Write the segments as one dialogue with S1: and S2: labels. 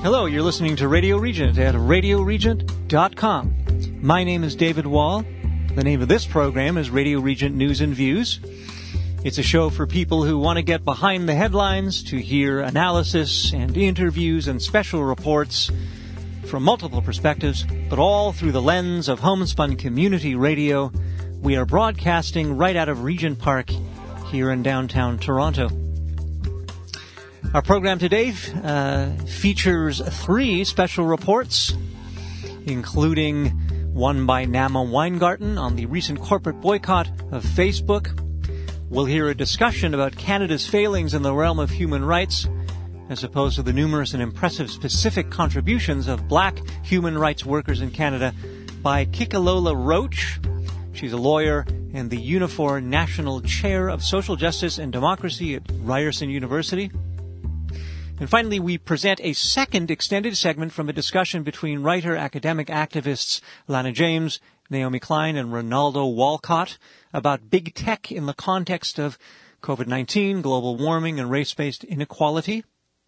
S1: Hello, you're listening to Radio Regent at radioregent.com. My name is David Wall. The name of this program is Radio Regent News and Views. It's a show for people who want to get behind the headlines, to hear analysis and interviews and special reports from multiple perspectives, but all through the lens of homespun community radio. We are broadcasting right out of Regent Park here in downtown Toronto. Our program today features 3 special reports, including one by Nama Weingarten on the recent corporate boycott of Facebook. We'll hear a discussion about Canada's failings in the realm of human rights, as opposed to the numerous and impressive specific contributions of black human rights workers in Canada by Kikalola Roach. She's a lawyer and the Unifor National Chair of Social Justice and Democracy at Ryerson University. And finally, we present a second extended segment from a discussion between writer, academic activists Lana James, Naomi Klein, and Ronaldo Walcott about big tech in the context of COVID-19, global warming, and race-based inequality.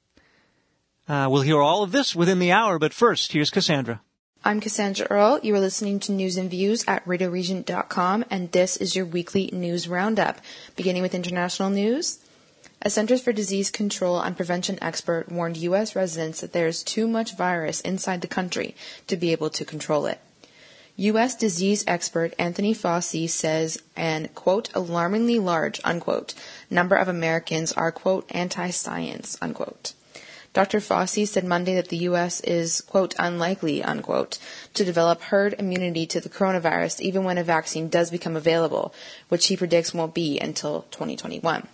S1: We'll hear all of this within the hour, but first, here's Cassandra.
S2: I'm Cassandra Earle. You are listening to News and Views at radioregent.com, and this is your weekly news roundup. Beginning with international news. A Centers for Disease Control and Prevention expert warned U.S. residents that there is too much virus inside the country to be able to control it. U.S. disease expert Anthony Fauci says an, quote, alarmingly large, unquote, number of Americans are, quote, anti-science, unquote. Dr. Fauci said Monday that the U.S. is, quote, unlikely, unquote, to develop herd immunity to the coronavirus even when a vaccine does become available, which he predicts won't be until 2021.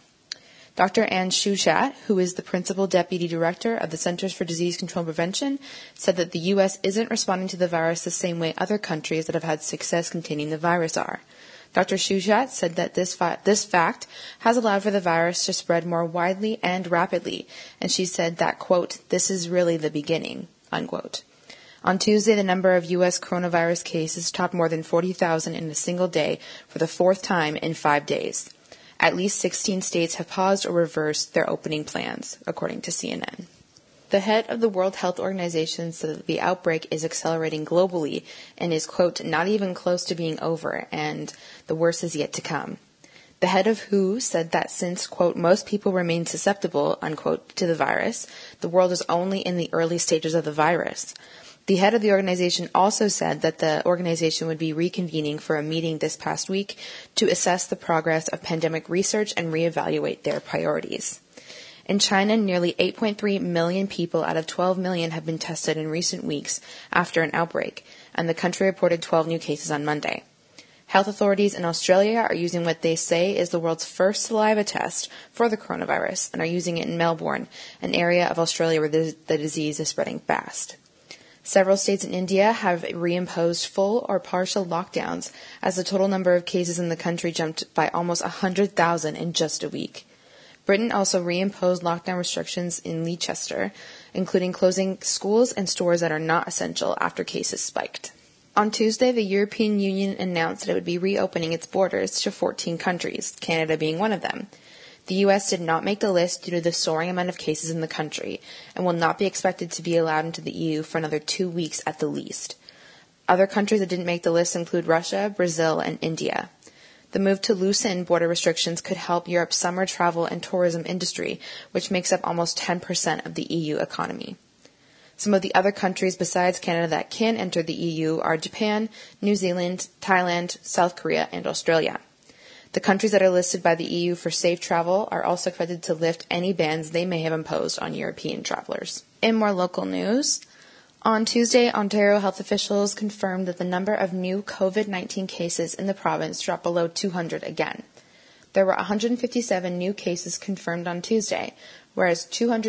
S2: Dr. Anne Shushat, who is the principal deputy director of the Centers for Disease Control and Prevention, said that the U.S. isn't responding to the virus the same way other countries that have had success containing the virus are. Dr. Shushat said that this fact has allowed for the virus to spread more widely and rapidly, and she said that, quote, this is really the beginning, unquote. On Tuesday, the number of U.S. coronavirus cases topped more than 40,000 in a single day for the 4th time in 5 days. At least 16 states have paused or reversed their opening plans, according to CNN. The head of the World Health Organization said that the outbreak is accelerating globally and is, quote, not even close to being over, and the worst is yet to come. The head of WHO said that since, quote, most people remain susceptible, unquote, to the virus, the world is only in the early stages of the virus. The head of the organization also said that the organization would be reconvening for a meeting this past week to assess the progress of pandemic research and reevaluate their priorities. In China, nearly 8.3 million people out of 12 million have been tested in recent weeks after an outbreak, and the country reported 12 new cases on Monday. Health authorities in Australia are using what they say is the world's first saliva test for the coronavirus and are using it in Melbourne, an area of Australia where the disease is spreading fast. Several states in India have reimposed full or partial lockdowns as the total number of cases in the country jumped by almost 100,000 in just a week. Britain also reimposed lockdown restrictions in Leicester, including closing schools and stores that are not essential after cases spiked. On Tuesday, the European Union announced that it would be reopening its borders to 14 countries, Canada being one of them. The U.S. did not make the list due to the soaring amount of cases in the country and will not be expected to be allowed into the EU for another 2 weeks at the least. Other countries that didn't make the list include Russia, Brazil, and India. The move to loosen border restrictions could help Europe's summer travel and tourism industry, which makes up almost 10% of the EU economy. Some of the other countries besides Canada that can enter the EU are Japan, New Zealand, Thailand, South Korea, and Australia. The countries that are listed by the EU for safe travel are also expected to lift any bans they may have imposed on European travelers. In more local news, on Tuesday, Ontario health officials confirmed that the number of new COVID-19 cases in the province dropped below 200 again. There were 157 new cases confirmed on Tuesday, whereas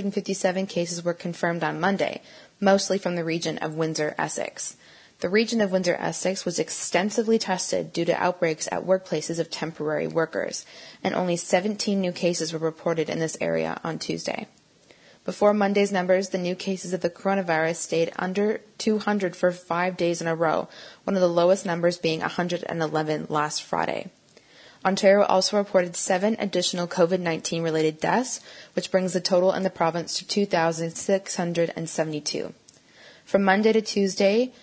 S2: 257 cases were confirmed on Monday, mostly from the region of Windsor-Essex. The region of Windsor-Essex was extensively tested due to outbreaks at workplaces of temporary workers, and only 17 new cases were reported in this area on Tuesday. Before Monday's numbers, the new cases of the coronavirus stayed under 200 for 5 days in a row, one of the lowest numbers being 111 last Friday. Ontario also reported 7 additional COVID-19 related deaths, which brings the total in the province to 2,672. From Monday to Tuesday,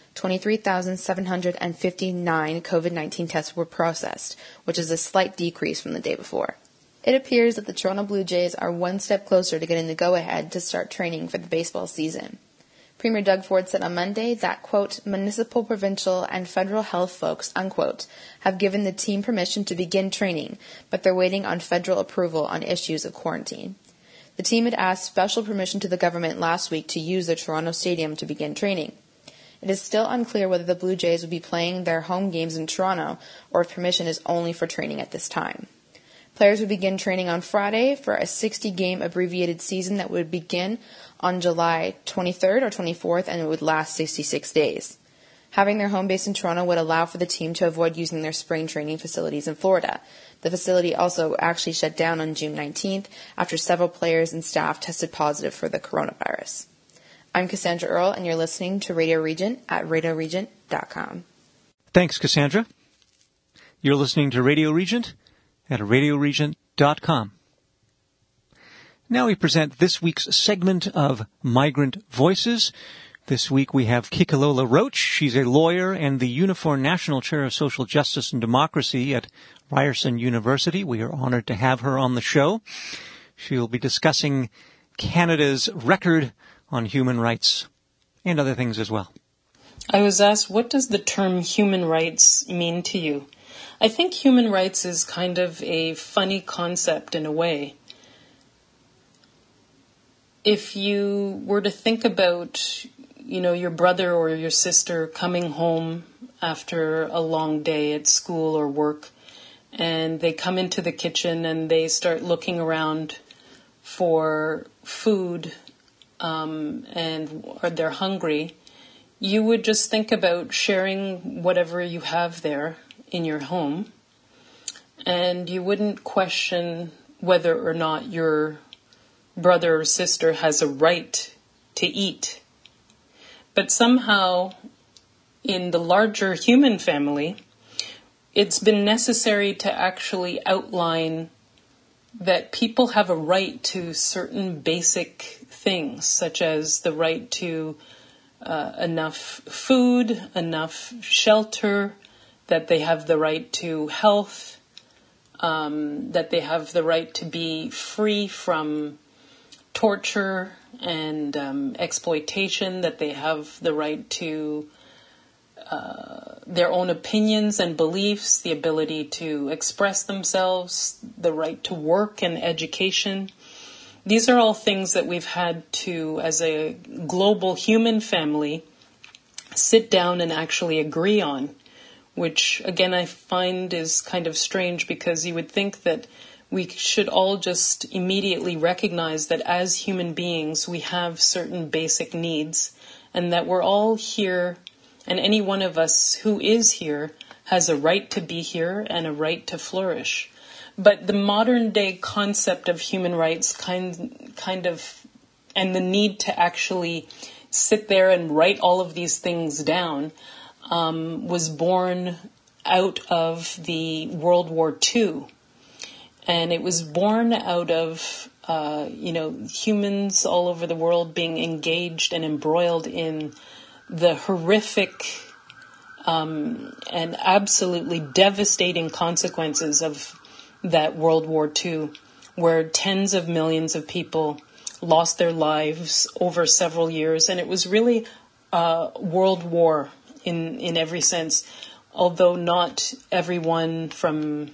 S2: 23,759 COVID-19 tests were processed, which is a slight decrease from the day before. It appears that the Toronto Blue Jays are one step closer to getting the go-ahead to start training for the baseball season. Premier Doug Ford said on Monday that, quote, municipal, provincial, and federal health folks, unquote, have given the team permission to begin training, but they're waiting on federal approval on issues of quarantine. The team had asked special permission to the government last week to use the Toronto Stadium to begin training. It is still unclear whether the Blue Jays will be playing their home games in Toronto or if permission is only for training at this time. Players would begin training on Friday for a 60-game abbreviated season that would begin on July 23rd or 24th, and it would last 66 days. Having their home base in Toronto would allow for the team to avoid using their spring training facilities in Florida. The facility also actually shut down on June 19th after several players and staff tested positive for the coronavirus. I'm Cassandra Earle, and you're listening to Radio Regent at radioregent.com.
S1: Thanks, Cassandra. You're listening to Radio Regent at radioregent.com. Now we present this week's segment of Migrant Voices. This week we have Kikelola Roach. She's a lawyer and the Unifor National Chair of Social Justice and Democracy at Ryerson University. We are honored to have her on the show. She'll be discussing Canada's record on human rights and other things as well.
S3: I was asked, what does the term human rights mean to you? I think human rights is kind of a funny concept in a way. If you were to think about, your brother or your sister coming home after a long day at school or work, and they come into the kitchen and they start looking around for food, or they're hungry, you would just think about sharing whatever you have there in your home, and you wouldn't question whether or not your brother or sister has a right to eat. But somehow, in the larger human family, it's been necessary to actually outline that people have a right to certain basic things, such as the right to enough food, enough shelter, that they have the right to health, that they have the right to be free from torture and exploitation, that they have the right to their own opinions and beliefs, the ability to express themselves, the right to work and education. These are all things that we've had to, as a global human family, sit down and actually agree on, which, again, I find is kind of strange, because you would think that we should all just immediately recognize that as human beings, we have certain basic needs, and that we're all here, and any one of us who is here has a right to be here and a right to flourish. But the modern day concept of human rights kind of, and the need to actually sit there and write all of these things down, was born out of the World War II. And it was born out of, humans all over the world being engaged and embroiled in the horrific and absolutely devastating consequences of that World War II, where tens of millions of people lost their lives over several years. And it was really a world war in every sense, although not everyone from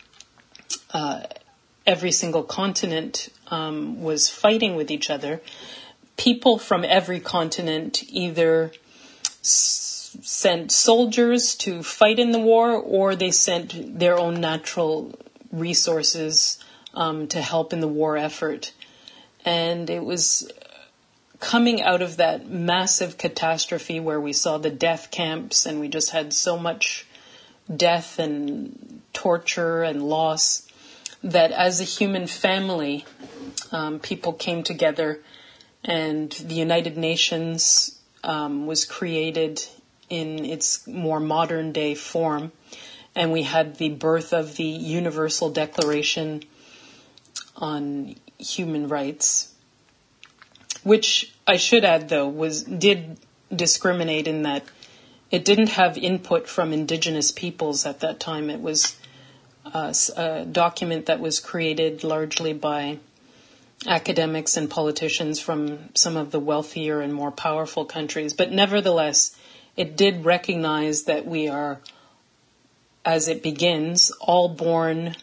S3: every single continent was fighting with each other. People from every continent either sent soldiers to fight in the war, or they sent their own natural resources to help in the war effort. And it was coming out of that massive catastrophe where we saw the death camps, and we just had so much death and torture and loss, that as a human family, people came together, and the United Nations was created in its more modern day form. and we had the birth of the Universal Declaration on Human Rights, which I should add, though, did discriminate in that it didn't have input from indigenous peoples at that time. It was a document that was created largely by academics and politicians from some of the wealthier and more powerful countries. But nevertheless, it did recognize that we are, as it begins, all born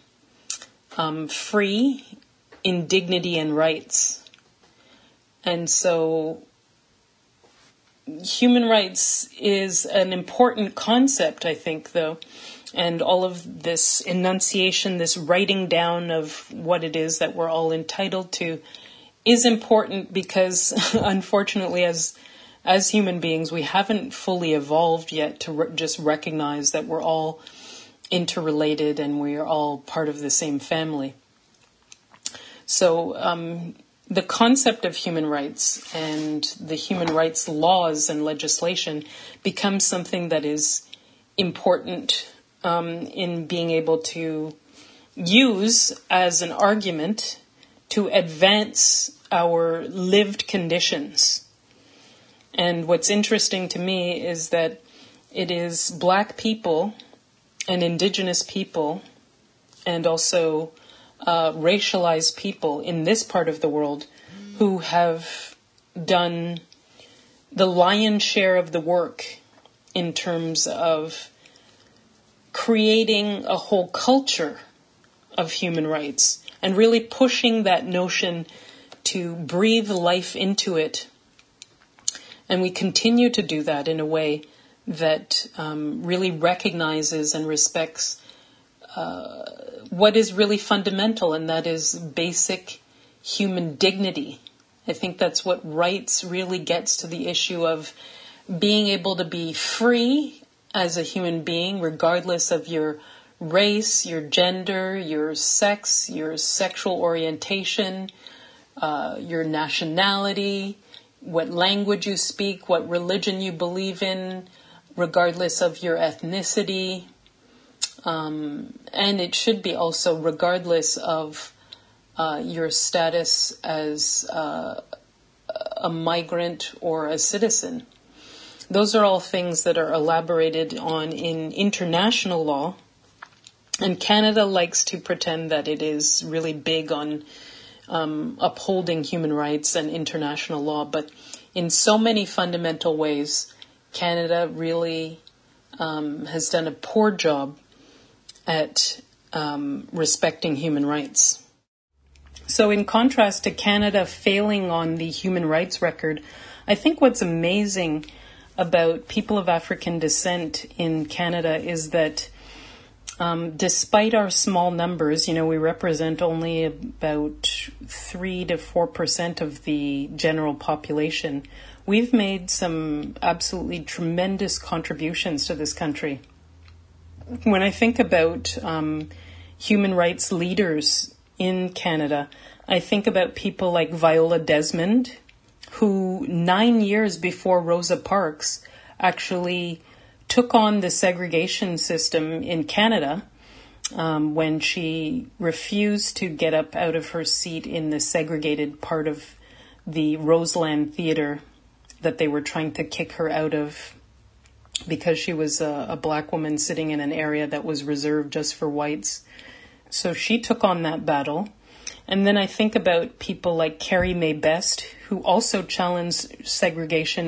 S3: free in dignity and rights. And so human rights is an important concept, I think, though. And all of this enunciation, this writing down of what it is that we're all entitled to is important because, unfortunately, as human beings, we haven't fully evolved yet to just recognize that we're all interrelated and we are all part of the same family. So the concept of human rights and the human rights laws and legislation becomes something that is important in being able to use as an argument to advance our lived conditions. And what's interesting to me is that it is Black people and Indigenous people and also racialized people in this part of the world who have done the lion's share of the work in terms of creating a whole culture of human rights and really pushing that notion to breathe life into it. And we continue to do that in a way that really recognizes and respects what is really fundamental, and that is basic human dignity. I think that's what rights really gets to the issue of being able to be free as a human being, regardless of your race, your gender, your sex, your sexual orientation, your nationality, what language you speak, what religion you believe in, regardless of your ethnicity. And it should be also regardless of your status as a migrant or a citizen. Those are all things that are elaborated on in international law. And Canada likes to pretend that it is really big on upholding human rights and international law. But in so many fundamental ways, Canada really has done a poor job at respecting human rights. So in contrast to Canada failing on the human rights record, I think what's amazing about people of African descent in Canada is that despite our small numbers, we represent only about 3 to 4% of the general population. We've made some absolutely tremendous contributions to this country. When I think about human rights leaders in Canada, I think about people like Viola Desmond, who 9 years before Rosa Parks actually took on the segregation system in Canada when she refused to get up out of her seat in the segregated part of the Roseland Theatre that they were trying to kick her out of because she was a Black woman sitting in an area that was reserved just for whites. So she took on that battle. And then I think about people like Carrie Mae Best, who also challenged segregation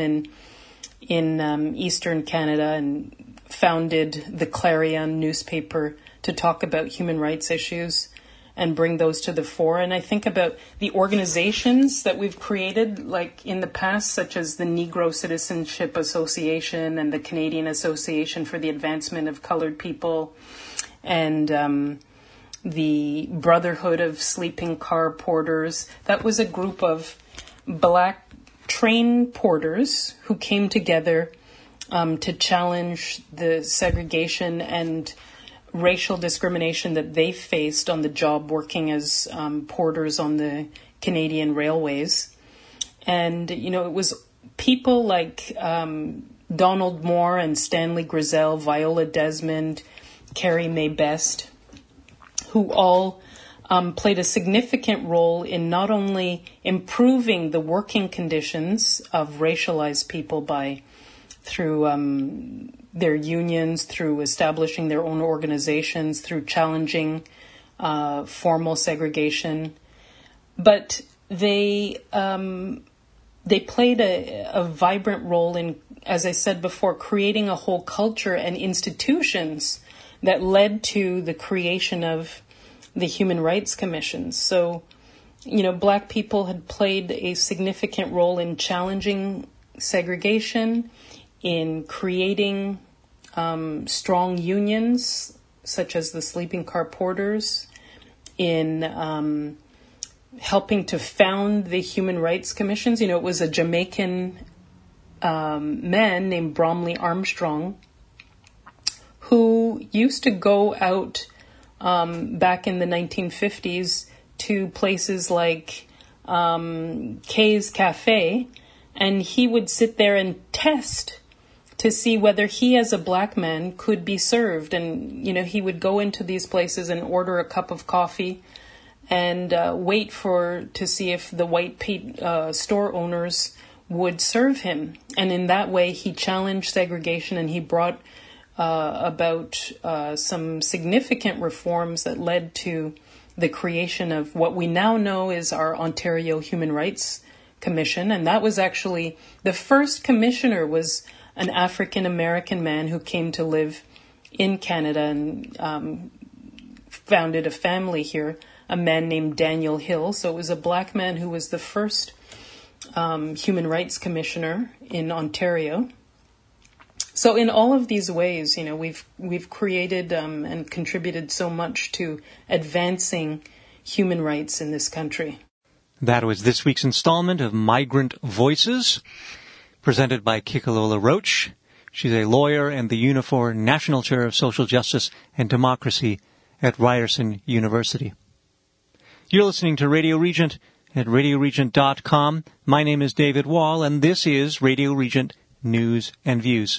S3: in Eastern Canada and founded the Clarion newspaper to talk about human rights issues and bring those to the fore. And I think about the organizations that we've created, like in the past, such as the Negro Citizenship Association and the Canadian Association for the Advancement of Colored People, and the Brotherhood of Sleeping Car Porters. That was a group of Black train porters who came together to challenge the segregation and racial discrimination that they faced on the job working as porters on the Canadian railways. And, it was people like Donald Moore and Stanley Grizzell, Viola Desmond, Carrie Mae Best, who all played a significant role in not only improving the working conditions of racialized people through their unions, through establishing their own organizations, through challenging formal segregation, but they played a vibrant role in, as I said before, creating a whole culture and institutions that led to the creation of the Human Rights Commissions. So, Black people had played a significant role in challenging segregation, in creating strong unions, such as the sleeping car porters, in helping to found the Human Rights Commissions. It was a Jamaican man named Bromley Armstrong who used to go out back in the 1950s to places like Kay's Cafe, and he would sit there and test to see whether he as a black man could be served. And, he would go into these places and order a cup of coffee and wait to see if the white store owners would serve him. And in that way, he challenged segregation, and he brought about some significant reforms that led to the creation of what we now know is our Ontario Human Rights Commission. And that was actually, the first commissioner was an African-American man who came to live in Canada and founded a family here, a man named Daniel Hill. So it was a black man who was the first Human Rights Commissioner in Ontario. So in all of these ways, we've created and contributed so much to advancing human rights in this country.
S1: That was this week's installment of Migrant Voices, presented by Kikalola Roach. She's a lawyer and the Unifor National Chair of Social Justice and Democracy at Ryerson University. You're listening to Radio Regent at radioregent.com. My name is David Wall, and this is Radio Regent News and Views.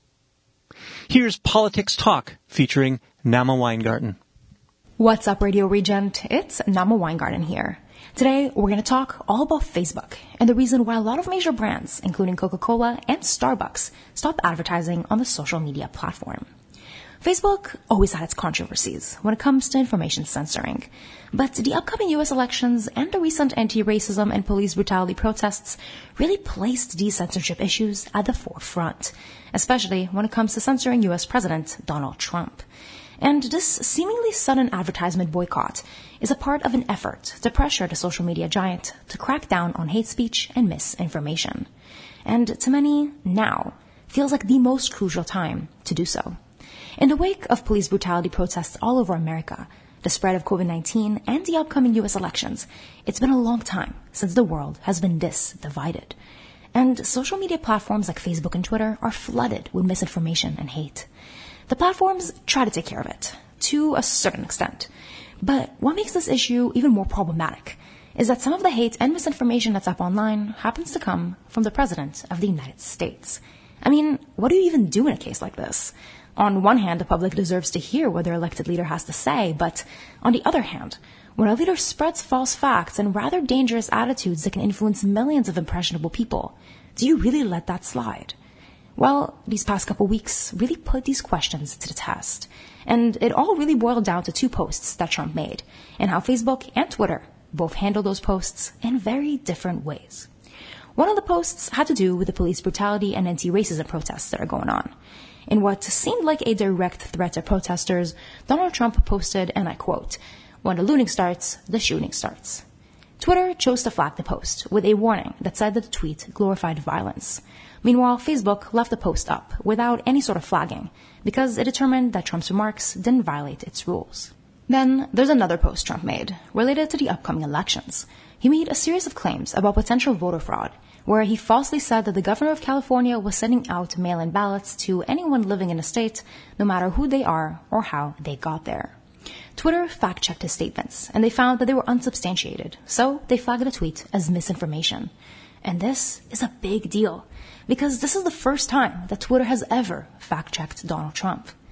S1: Here's Politics Talk featuring Nama Weingarten.
S4: What's up, Radio Regent? It's Nama Weingarten here. Today, we're going to talk all about Facebook and the reason why a lot of major brands, including Coca-Cola and Starbucks, stopped advertising on the social media platform. Facebook always had its controversies when it comes to information censoring, but the upcoming U.S. elections and the recent anti-racism and police brutality protests really placed these censorship issues at the forefront, especially when it comes to censoring U.S. President Donald Trump. And this seemingly sudden advertisement boycott is a part of an effort to pressure the social media giant to crack down on hate speech and misinformation. And to many, now feels like the most crucial time to do so. In the wake of police brutality protests all over America, the spread of COVID-19, and the upcoming U.S. elections, it's been a long time since the world has been this divided. And social media platforms like Facebook and Twitter are flooded with misinformation and hate. The platforms try to take care of it, to a certain extent. But what makes this issue even more problematic is that some of the hate and misinformation that's up online happens to come from the President of the United States. I mean, what do you even do in a case like this? On one hand, the public deserves to hear what their elected leader has to say, but on the other hand, when a leader spreads false facts and rather dangerous attitudes that can influence millions of impressionable people, do you really let that slide? Well, these past couple weeks really put these questions to the test. And it all really boiled down to two posts that Trump made, and how Facebook and Twitter both handled those posts in very different ways. One of the posts had to do with the police brutality and anti-racism protests that are going on. In what seemed like a direct threat to protesters, Donald Trump posted, and I quote, "When the looting starts, the shooting starts." Twitter chose to flag the post with a warning that said that the tweet glorified violence. Meanwhile, Facebook left the post up without any sort of flagging because it determined that Trump's remarks didn't violate its rules. Then there's another post Trump made related to the upcoming elections. He made a series of claims about potential voter fraud, where he falsely said that the governor of California was sending out mail-in ballots to anyone living in the state, no matter who they are or how they got there. Twitter fact-checked his statements, and they found that they were unsubstantiated, so they flagged the tweet as misinformation. And this is a big deal, because this is the first time that Twitter has ever fact-checked Donald Trump.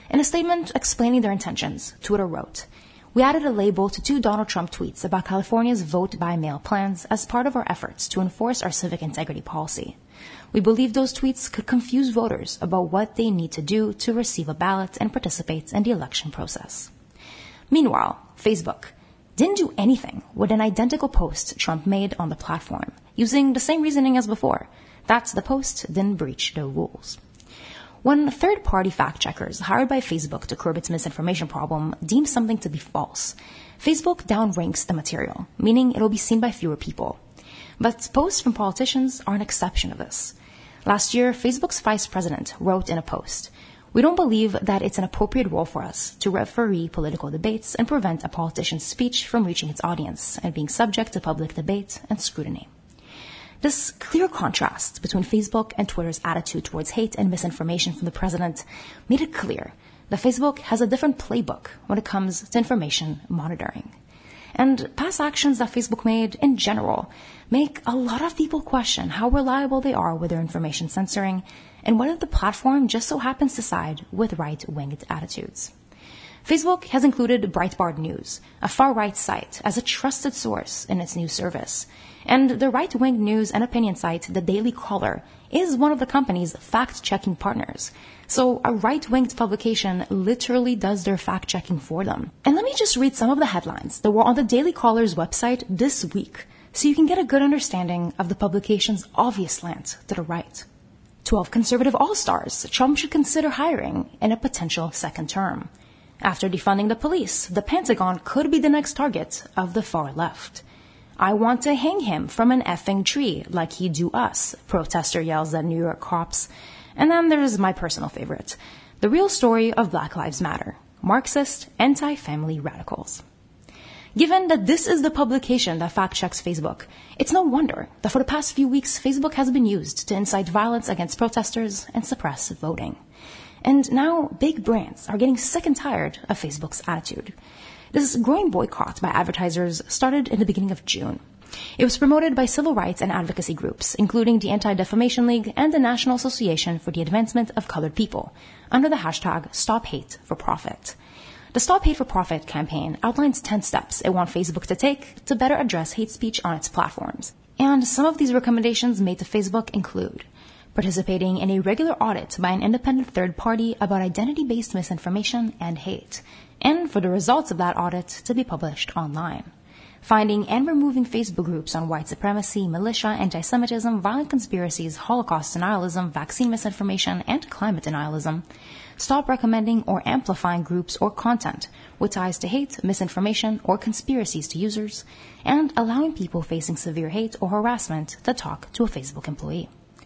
S4: In a statement explaining their intentions, Twitter wrote, "We added a label to 2 Donald Trump tweets about California's vote-by-mail plans as part of our efforts to enforce our civic integrity policy. We believe those tweets could confuse voters about what they need to do to receive a ballot and participate in the election process." Meanwhile, Facebook didn't do anything with an identical post Trump made on the platform, using the same reasoning as before, that the post didn't breach the rules. When third-party fact-checkers hired by Facebook to curb its misinformation problem deem something to be false, Facebook downranks the material, meaning it'll be seen by fewer people. But posts from politicians are an exception to this. Last year, Facebook's vice president wrote in a post, "We don't believe that it's an appropriate role for us to referee political debates and prevent a politician's speech from reaching its audience and being subject to public debate and scrutiny." This clear contrast between Facebook and Twitter's attitude towards hate and misinformation from the president made it clear that Facebook has a different playbook when it comes to information monitoring. And past actions that Facebook made in general make a lot of people question how reliable they are with their information censoring and whether the platform just so happens to side with right-winged attitudes. Facebook has included Breitbart News, a far-right site, as a trusted source in its news service. And the right-wing news and opinion site, The Daily Caller, is one of the company's fact-checking partners. So a right-winged publication literally does their fact-checking for them. And let me just read some of the headlines that were on the Daily Caller's website this week, so you can get a good understanding of the publication's obvious slant to the right. 12 conservative all-stars Trump should consider hiring in a potential second term. After defunding the police, the Pentagon could be the next target of the far left. I want to hang him from an effing tree like he do us, protester yells at New York cops. And then there's my personal favorite, the real story of Black Lives Matter, Marxist anti-family radicals. Given that this is the publication that fact-checks Facebook, it's no wonder that for the past few weeks, Facebook has been used to incite violence against protesters and suppress voting. And now big brands are getting sick and tired of Facebook's attitude. This growing boycott by advertisers started in the beginning of June. It was promoted by civil rights and advocacy groups, including the Anti-Defamation League and the National Association for the Advancement of Colored People, under the hashtag Stop Hate for Profit. The Stop Hate for Profit campaign outlines 10 steps it wants Facebook to take to better address hate speech on its platforms. And some of these recommendations made to Facebook include participating in a regular audit by an independent third party about identity-based misinformation and hate, and for the results of that audit to be published online. Finding and removing Facebook groups on white supremacy, militia, anti-Semitism, violent conspiracies, Holocaust denialism, vaccine misinformation, and climate denialism. Stop recommending or amplifying groups or content with ties to hate, misinformation, or conspiracies to users, and allowing people facing severe hate or harassment to talk to a Facebook employee.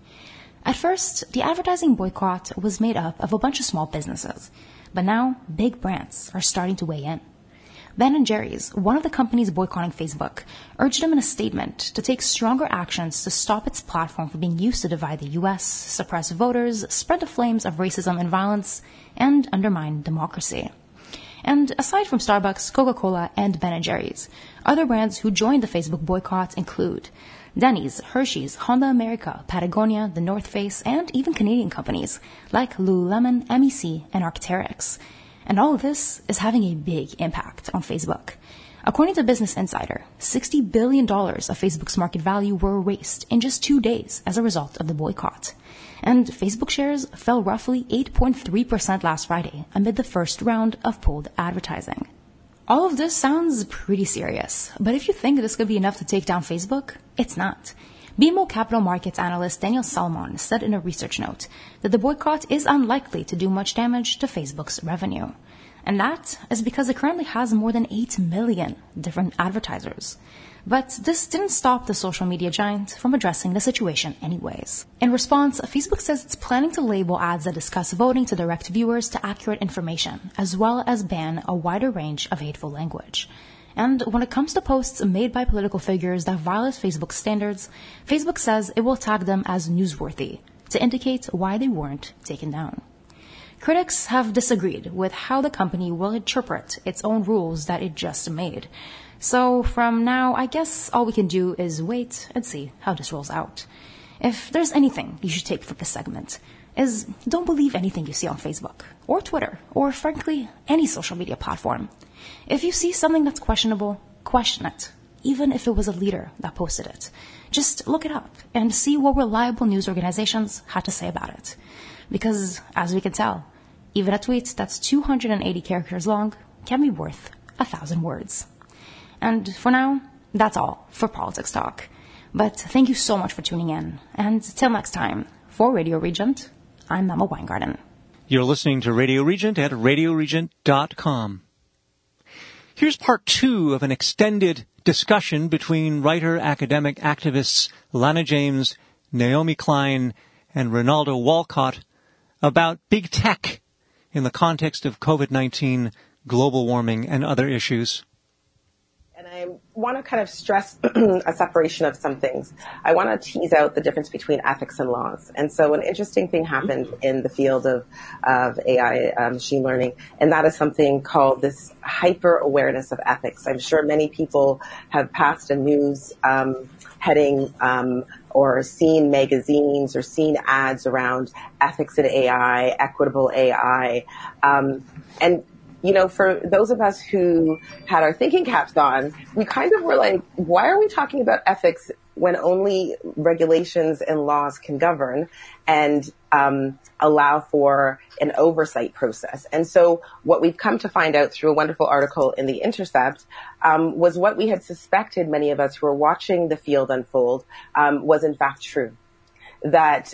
S4: At first, the advertising boycott was made up of a bunch of small businesses, but now big brands are starting to weigh in. Ben & Jerry's, one of the companies boycotting Facebook, urged them in a statement to take stronger actions to stop its platform from being used to divide the U.S., suppress voters, spread the flames of racism and violence, and undermine democracy. And aside from Starbucks, Coca-Cola, and Ben & Jerry's, other brands who joined the Facebook boycott include Denny's, Hershey's, Honda America, Patagonia, The North Face, and even Canadian companies like Lululemon, MEC, and Arc'teryx. And all of this is having a big impact on Facebook. According to Business Insider, $60 billion of Facebook's market value were erased in just 2 days as a result of the boycott. And Facebook shares fell roughly 8.3% last Friday amid the first round of pulled advertising. All of this sounds pretty serious, but if you think this could be enough to take down Facebook, it's not. BMO Capital Markets analyst Daniel Salmon said in a research note that the boycott is unlikely to do much damage to Facebook's revenue. And that is because it currently has more than 8 million different advertisers. But this didn't stop the social media giant from addressing the situation anyways. In response, Facebook says it's planning to label ads that discuss voting to direct viewers to accurate information, as well as ban a wider range of hateful language. And when it comes to posts made by political figures that violate Facebook's standards, Facebook says it will tag them as newsworthy to indicate why they weren't taken down. Critics have disagreed with how the company will interpret its own rules that it just made. So from now, I guess all we can do is wait and see how this rolls out. If there's anything you should take from this segment, is don't believe anything you see on Facebook or Twitter or, frankly, any social media platform. If you see something that's questionable, question it, even if it was a leader that posted it. Just look it up and see what reliable news organizations had to say about it. Because, as we can tell, even a tweet that's 280 characters long can be worth 1,000 words. And for now, that's all for Politics Talk. But thank you so much for tuning in. And till next time, for Radio Regent, I'm Emma Weingarten.
S1: You're listening to Radio Regent at radioregent.com. Here's part 2 of an extended discussion between writer, academic, activists Lana James, Naomi Klein, and Ronaldo Walcott about big tech in the context of COVID-19, global warming, and other issues.
S5: And I want to kind of stress a separation of some things. I want to tease out the difference between ethics and laws. And so an interesting thing happened in the field of AI, machine learning, and that is something called this hyper-awareness of ethics. I'm sure many people have passed a news heading or seen magazines or seen ads around ethics in AI, equitable AI, and you know, for those of us who had our thinking caps on, we kind of were like, why are we talking about ethics when only regulations and laws can govern and allow for an oversight process? And so what we've come to find out through a wonderful article in The Intercept was what we had suspected, many of us who were watching the field unfold, was in fact true. That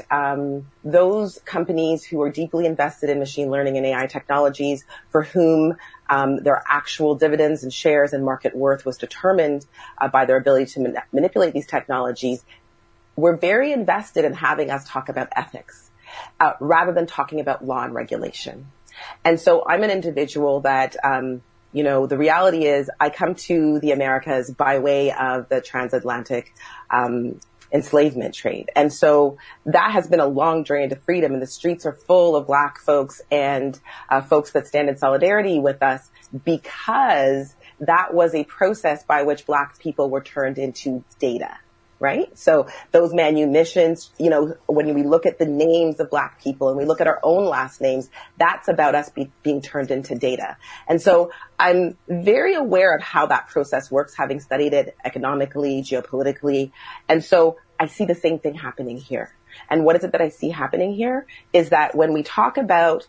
S5: those companies who are deeply invested in machine learning and AI technologies, for whom their actual dividends and shares and market worth was determined by their ability to manipulate these technologies, were very invested in having us talk about ethics rather than talking about law and regulation. And so I'm an individual that you know, the reality is I come to the Americas by way of the transatlantic enslavement trade. And so that has been a long journey to freedom, and the streets are full of Black folks and folks that stand in solidarity with us, because that was a process by which Black people were turned into data, right? So those manumissions, you know, when we look at the names of Black people and we look at our own last names, that's about us being turned into data. And so I'm very aware of how that process works, having studied it economically, geopolitically. And so I see the same thing happening here. And what is it that I see happening here is that when we talk about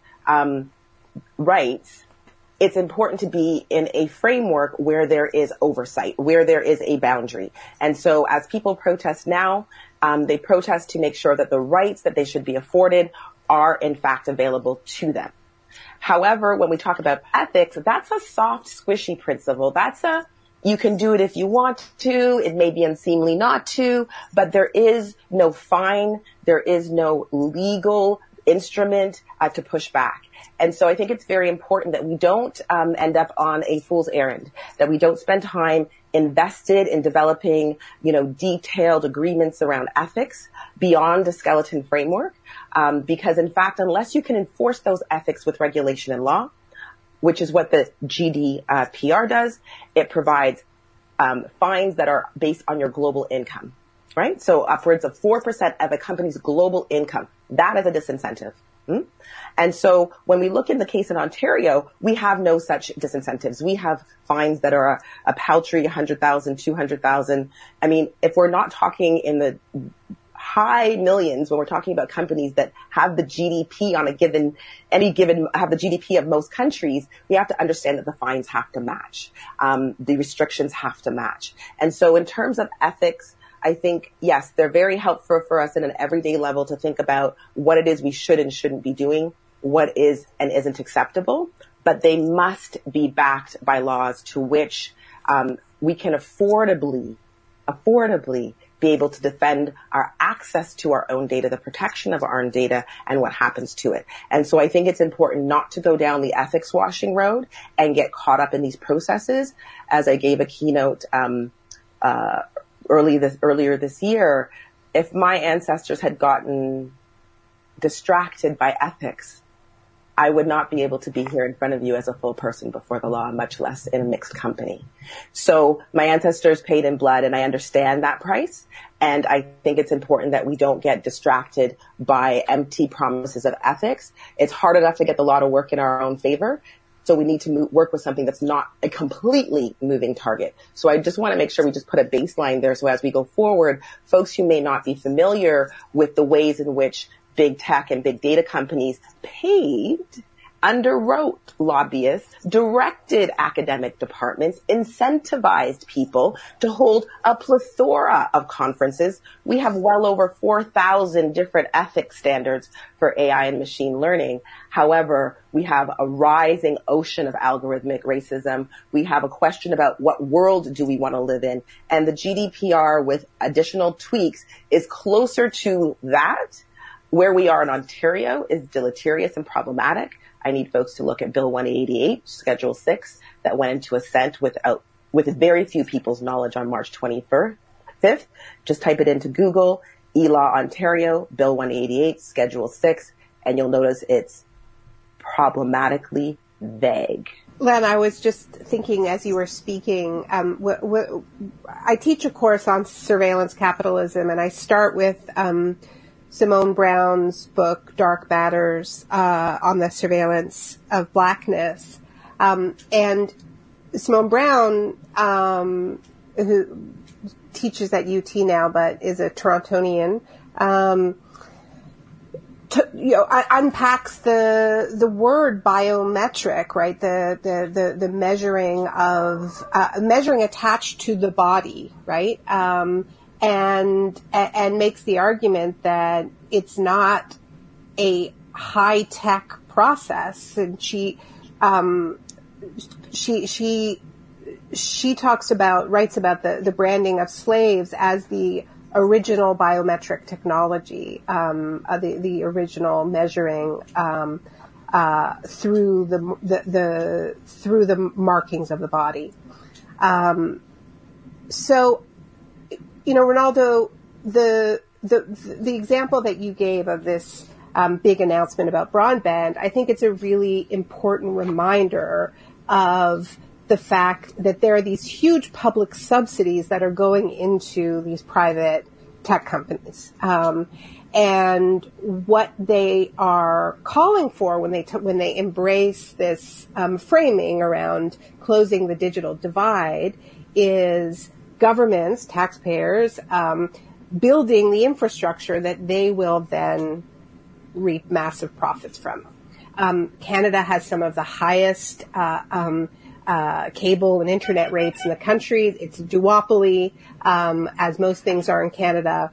S5: rights, it's important to be in a framework where there is oversight, where there is a boundary. And so as people protest now, they protest to make sure that the rights that they should be afforded are in fact available to them. However, when we talk about ethics, that's a soft, squishy principle. That's you can do it if you want to. It may be unseemly not to, but there is no fine. There is no legal instrument to push back. And so I think it's very important that we don't end up on a fool's errand, that we don't spend time invested in developing, you know, detailed agreements around ethics beyond a skeleton framework. Because in fact, unless you can enforce those ethics with regulation and law, which is what the GDPR does, it provides fines that are based on your global income, right? So upwards of 4% of a company's global income. That is a disincentive. And so when we look in the case in Ontario, we have no such disincentives. We have fines that are a paltry 100,000, 200,000. I mean, if we're not talking in the high millions, when we're talking about companies that have the GDP on have the GDP of most countries, we have to understand that the fines have to match. The restrictions have to match. And so in terms of ethics, I think, yes, they're very helpful for us in an everyday level to think about what it is we should and shouldn't be doing, what is and isn't acceptable, but they must be backed by laws to which we can affordably be able to defend our access to our own data, the protection of our own data, and what happens to it. And so I think it's important not to go down the ethics washing road and get caught up in these processes. As I gave a keynote earlier this year, if my ancestors had gotten distracted by ethics, I would not be able to be here in front of you as a full person before the law, much less in a mixed company. So my ancestors paid in blood, and I understand that price. And I think it's important that we don't get distracted by empty promises of ethics. It's hard enough to get the law to work in our own favor. So we need to work with something that's not a completely moving target. So I just want to make sure we just put a baseline there. So as we go forward, folks who may not be familiar with the ways in which big tech and big data companies paved, underwrote lobbyists, directed academic departments, incentivized people to hold a plethora of conferences. We have well over 4,000 different ethics standards for AI and machine learning. However, we have a rising ocean of algorithmic racism. We have a question about what world do we want to live in. And the GDPR with additional tweaks is closer to that. Where we are in Ontario is deleterious and problematic. I need folks to look at Bill 188, Schedule 6, that went into assent with very few people's knowledge on March 25th. Just type it into Google, eLaw Ontario, Bill 188, Schedule 6, and you'll notice it's problematically vague.
S6: Len, I was just thinking as you were speaking, I teach a course on surveillance capitalism, and I start with Simone Brown's book, Dark Matters, on the surveillance of blackness. And Simone Brown, who teaches at UT now, but is a Torontonian, unpacks the word biometric, right? The measuring of, measuring attached to the body, right? And makes the argument that it's not a high tech process. And she writes about the branding of slaves as the original biometric technology, the original measuring, through the markings of the body. So, Ronaldo, the example that you gave of this big announcement about broadband, I think it's a really important reminder of the fact that there are these huge public subsidies that are going into these private tech companies. And what they are calling for when they embrace this framing around closing the digital divide is governments, taxpayers, building the infrastructure that they will then reap massive profits from. Canada has some of the highest cable and internet rates in the country. It's a duopoly, as most things are in Canada.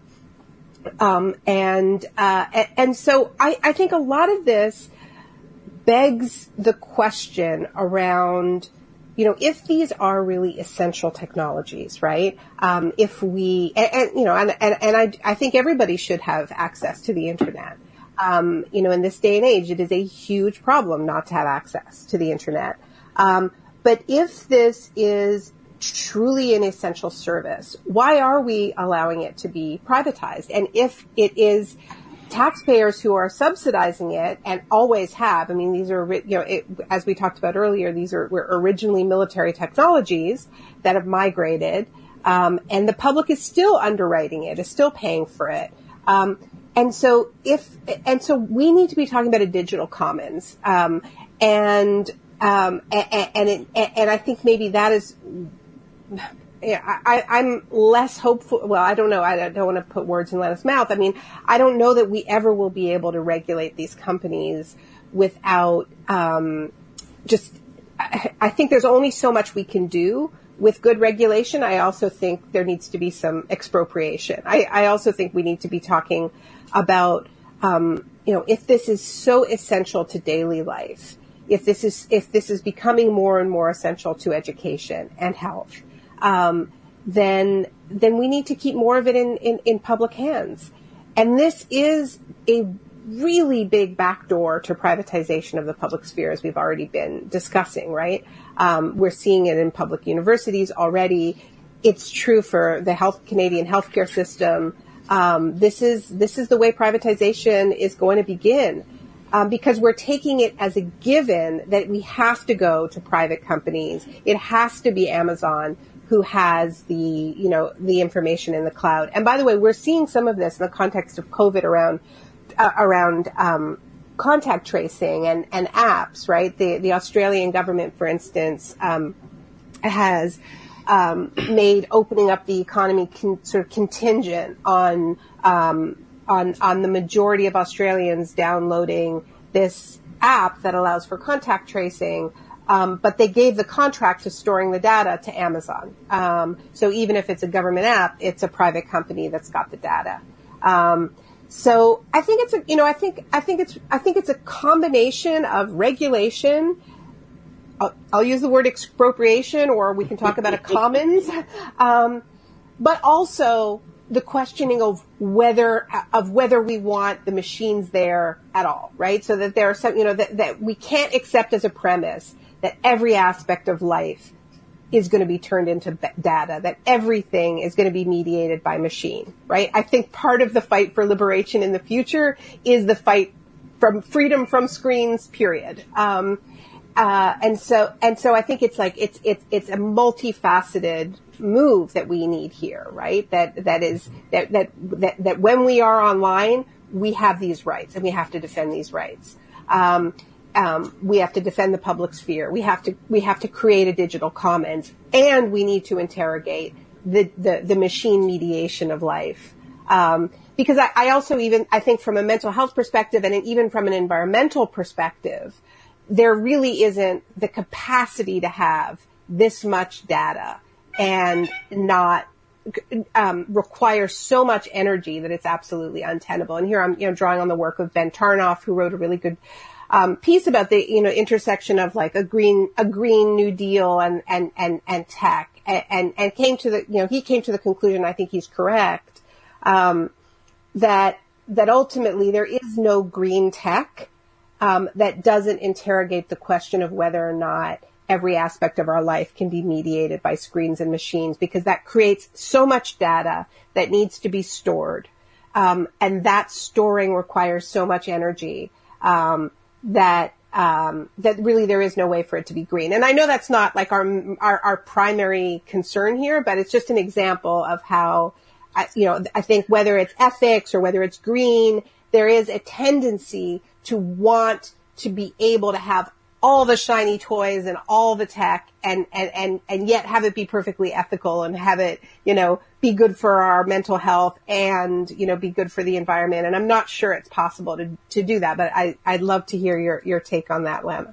S6: And so I think a lot of this begs the question around, if these are really essential technologies, right? If we, I think everybody should have access to the internet. In this day and age, it is a huge problem not to have access to the internet. But if this is truly an essential service, why are we allowing it to be privatized? And if it is taxpayers who are subsidizing it and always have, these are, as we talked about earlier, were originally military technologies that have migrated, and the public is still underwriting it, is still paying for it. And so we need to be talking about a digital commons, and I think maybe that is, I'm less hopeful. Well, I don't know. I don't want to put words in Lena's mouth. I don't know that we ever will be able to regulate these companies without, I think there's only so much we can do with good regulation. I also think there needs to be some expropriation. I also think we need to be talking about, if this is so essential to daily life, if this is becoming more and more essential to education and health, then we need to keep more of it in public hands. And this is a really big backdoor to privatization of the public sphere, as we've already been discussing, right? We're seeing it in public universities already. It's true for the Canadian healthcare system. This is the way privatization is going to begin. because we're taking it as a given that we have to go to private companies. It has to be Amazon who has the information in the cloud. And by the way, we're seeing some of this in the context of COVID around contact tracing and apps, right? The Australian government, for instance, has made opening up the economy sort of contingent on the majority of Australians downloading this app that allows for contact tracing. But they gave the contract to storing the data to Amazon. So even if it's a government app, it's a private company that's got the data. So I think it's a combination of regulation. I'll use the word expropriation, or we can talk about a commons, but also the questioning of whether we want the machines there at all, right? So that there are some, that we can't accept as a premise that every aspect of life is going to be turned into data, that everything is going to be mediated by machine, right? I think part of the fight for liberation in the future is the fight from freedom from screens, period. And so I think it's a multifaceted move that we need here, right? That when we are online, we have these rights and we have to defend these rights. We have to defend the public sphere. We have to create a digital commons, and we need to interrogate the machine mediation of life. Because I also I think from a mental health perspective and even from an environmental perspective, there really isn't the capacity to have this much data and not require so much energy that it's absolutely untenable. And here I'm drawing on the work of Ben Tarnoff, who wrote a really good piece about the intersection of like a green New Deal and tech, and came to the conclusion, I think he's correct, that ultimately there is no green tech that doesn't interrogate the question of whether or not every aspect of our life can be mediated by screens and machines, because that creates so much data that needs to be stored, and that storing requires so much energy that really there is no way for it to be green. And I know that's not like our primary concern here, but it's just an example of how, I think whether it's ethics or whether it's green, there is a tendency to want to be able to have all the shiny toys and all the tech and yet have it be perfectly ethical and have it, be good for our mental health and, be good for the environment. And I'm not sure it's possible to do that, but I'd love to hear your take on that, Lem.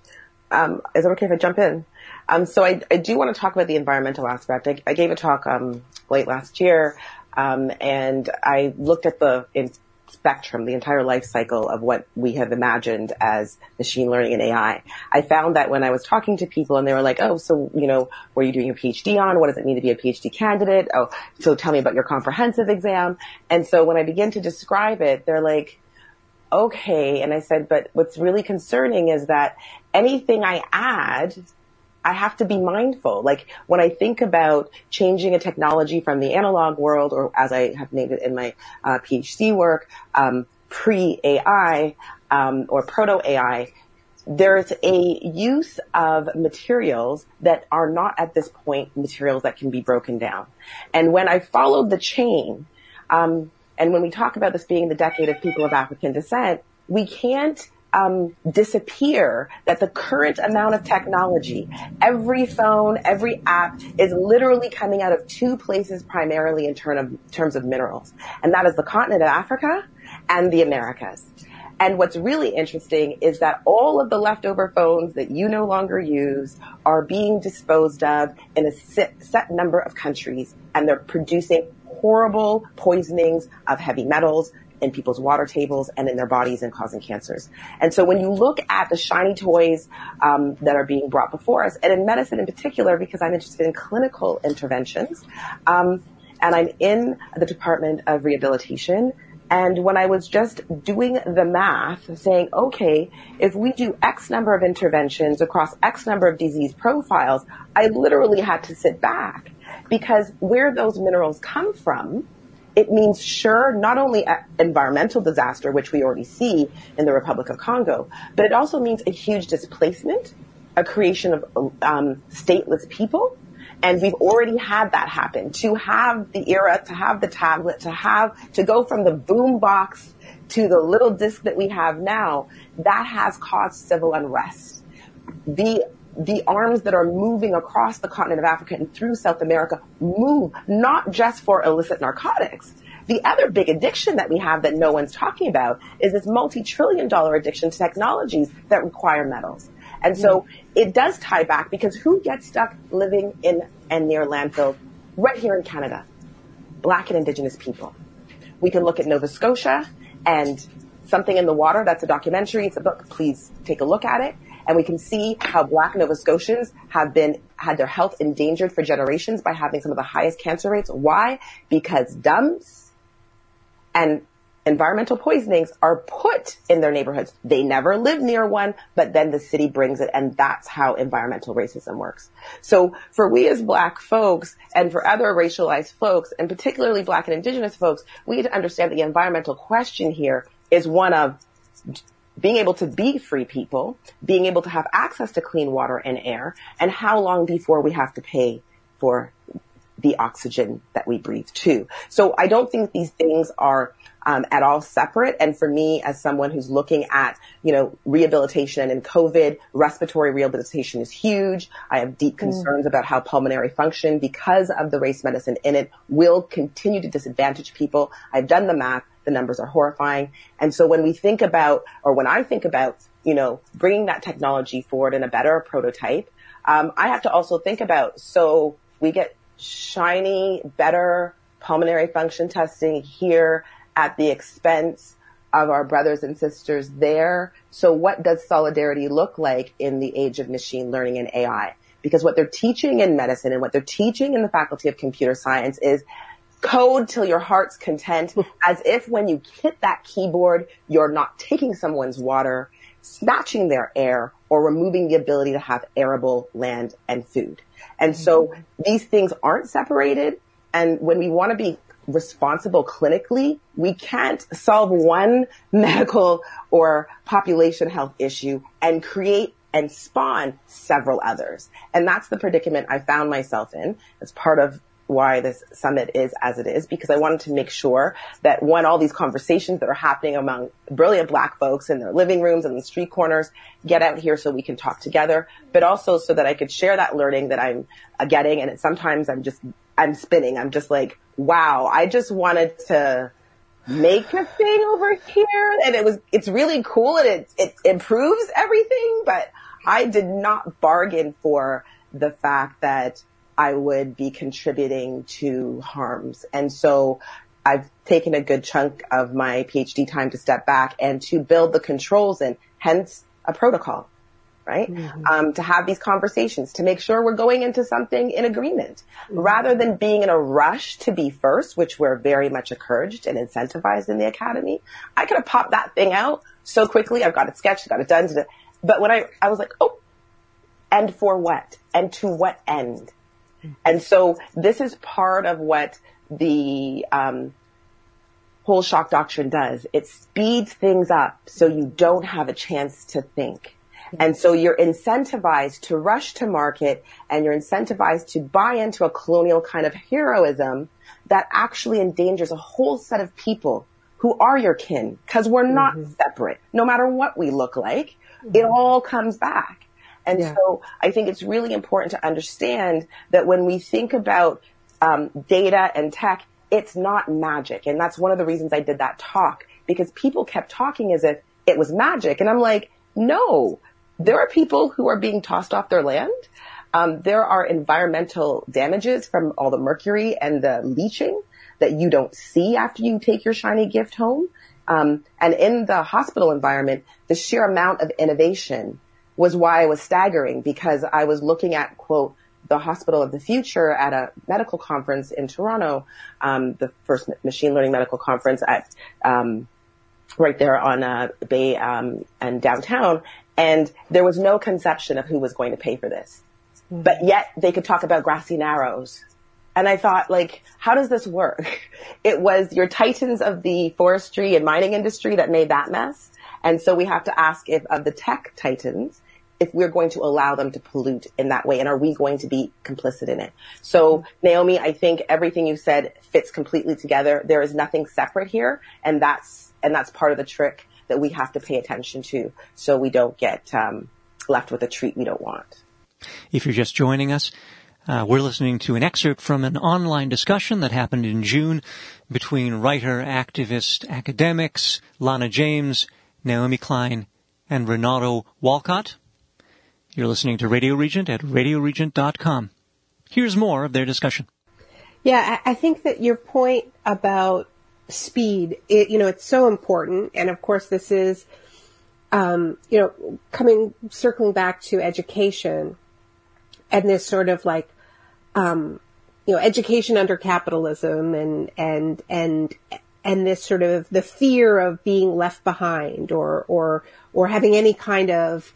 S5: Is it okay if I jump in? So I do want to talk about the environmental aspect. I gave a talk, late last year, and I looked at the spectrum, the entire life cycle of what we have imagined as machine learning and AI. I found that when I was talking to people and they were like, oh, so, what are you doing your PhD on? What does it mean to be a PhD candidate? Oh, so tell me about your comprehensive exam. And so when I begin to describe it, they're like, okay. And I said, but what's really concerning is that anything I add, I have to be mindful. Like when I think about changing a technology from the analog world, or as I have named it in my PhD work, pre-AI or proto-AI, there's a use of materials that are not at this point materials that can be broken down. And when I followed the chain, and when we talk about this being the decade of people of African descent, we can't disappear that the current amount of technology, every phone, every app is literally coming out of two places primarily in terms of minerals. And that is the continent of Africa and the Americas. And what's really interesting is that all of the leftover phones that you no longer use are being disposed of in a set number of countries, and they're producing horrible poisonings of heavy metals in people's water tables and in their bodies and causing cancers. And so when you look at the shiny toys that are being brought before us, and in medicine in particular, because I'm interested in clinical interventions, and I'm in the Department of Rehabilitation, and when I was just doing the math, saying, okay, if we do X number of interventions across X number of disease profiles, I literally had to sit back, because where those minerals come from it means, sure, not only environmental disaster, which we already see in the Republic of Congo, but it also means a huge displacement, a creation of stateless people. And we've already had that happen. To have the era, to have the tablet, to go from the boom box to the little disc that we have now, that has caused civil unrest. The arms that are moving across the continent of Africa and through South America move not just for illicit narcotics. The other big addiction that we have that no one's talking about is this multi-trillion-dollar addiction to technologies that require metals. And so it does tie back, because who gets stuck living in and near landfills right here in Canada? Black and Indigenous people. We can look at Nova Scotia and Something in the Water. That's a documentary. It's a book. Please take a look at it. And we can see how Black Nova Scotians had their health endangered for generations by having some of the highest cancer rates. Why? Because dumps and environmental poisonings are put in their neighborhoods. They never live near one, but then the city brings it, and that's how environmental racism works. So for we as Black folks, and for other racialized folks, and particularly Black and Indigenous folks, we need to understand the environmental question here is one of being able to be free people, being able to have access to clean water and air, and how long before we have to pay for the oxygen that we breathe too. So I don't think these things are at all separate. And for me, as someone who's looking at, rehabilitation and COVID, respiratory rehabilitation is huge. I have deep concerns about how pulmonary function, because of the race medicine in it, will continue to disadvantage people. I've done the math. The numbers are horrifying. And so when we think about, or when I think about, bringing that technology forward in a better prototype, I have to also think about, so we get shiny, better pulmonary function testing here at the expense of our brothers and sisters there. So what does solidarity look like in the age of machine learning and AI? Because what they're teaching in medicine and what they're teaching in the Faculty of Computer Science is code till your heart's content, as if when you hit that keyboard, you're not taking someone's water, snatching their air, or removing the ability to have arable land and food. And so these things aren't separated. And when we want to be responsible clinically, we can't solve one medical or population health issue and create and spawn several others. And that's the predicament I found myself in as part of why this summit is as it is, because I wanted to make sure that all these conversations that are happening among brilliant Black folks in their living rooms and the street corners get out here so we can talk together, but also so that I could share that learning that I'm getting. And sometimes I'm spinning. I'm just like, wow, I just wanted to make a thing over here. And it's really cool and it improves everything, but I did not bargain for the fact that I would be contributing to harms. And so I've taken a good chunk of my PhD time to step back and to build the controls and hence a protocol, right? To have these conversations, to make sure we're going into something in agreement rather than being in a rush to be first, which we're very much encouraged and incentivized in the academy. I could have popped that thing out so quickly. I've got it sketched, got it done. But when I was like, oh, and for what? And to what end? And so this is part of what the whole shock doctrine does. It speeds things up so you don't have a chance to think. And so you're incentivized to rush to market and you're incentivized to buy into a colonial kind of heroism that actually endangers a whole set of people who are your kin, because we're not separate. No matter what we look like, it all comes back. And so I think it's really important to understand that when we think about data and tech, it's not magic. And that's one of the reasons I did that talk, because people kept talking as if it was magic. And I'm like, no, there are people who are being tossed off their land. There are environmental damages from all the mercury and the leaching that you don't see after you take your shiny gift home. And in the hospital environment, the sheer amount of innovation was why I was staggering, because I was looking at, quote, the hospital of the future at a medical conference in Toronto, the first machine learning medical conference at right there on Bay and downtown. And there was no conception of who was going to pay for this. But yet they could talk about grassy narrows And I thought, like, how does this work? It was your titans of the forestry and mining industry that made that mess. And so we have to ask if of the tech titans, if we're going to allow them to pollute in that way, and are we going to be complicit in it? So, Naomi, I think everything you said fits completely together. There is nothing separate here, and that's part of the trick that we have to pay attention to, so we don't get left with a treat we don't want.
S1: If you're just joining us, we're listening to an excerpt from an online discussion that happened in June between writer, activist, academics, Lana James, Naomi Klein, and Renato Walcott. You're listening to Radio Regent at radioregent.com. Here's more of their discussion.
S6: Yeah, I think that your point about speed, it's so important. And of course, this is, circling back to education and this sort of like, education under capitalism and this sort of the fear of being left behind or having any kind of